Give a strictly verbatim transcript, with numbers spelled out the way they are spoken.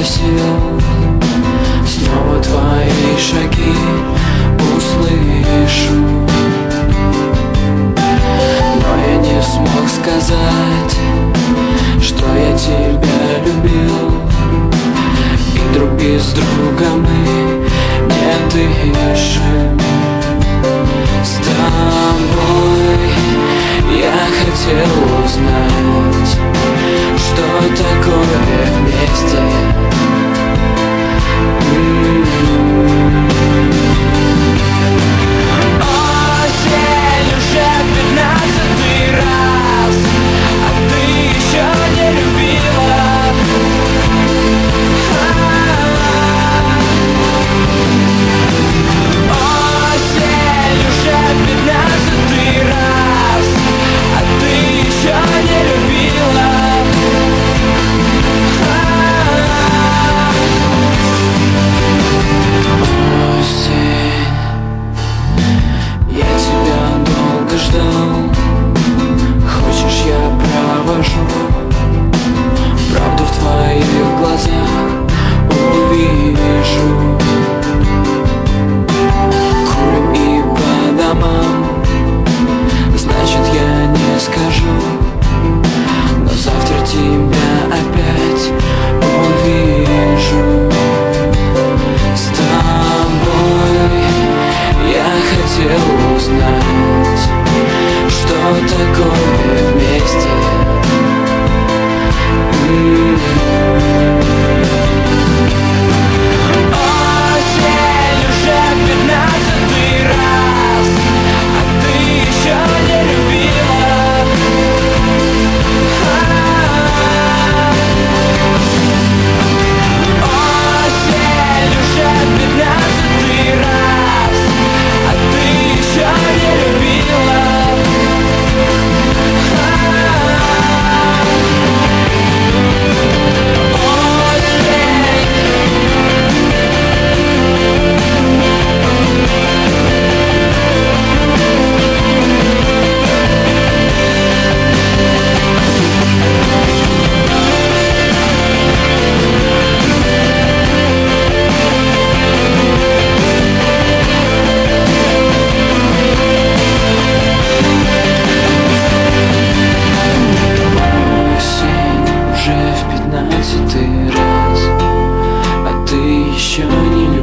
сил. Снова твои шаги услышу, но я не смог сказать, что я тебя любил. И друг без друга мы не дышим. С тобой я хотел узнать, что такое вместе. Осень уже пятнадцатый раз, а ты еще не любила. Осень уже пятнадцатый раз, а ты еще не любила. Осень, я тебя долго ждал. Хочешь, я провожу правду в твоих глазах, увижу. Курим и по домам, значит, я не скажу, но завтра тебя опять увижу. С тобой я хотел узнать, что такое вместе. Осень уже пятнадцатый раз, а ты еще не любила. Осень уже пятнадцатый раз, а ты еще не любила. Осень уже в пятнадцатый раз, а ты еще не любишь.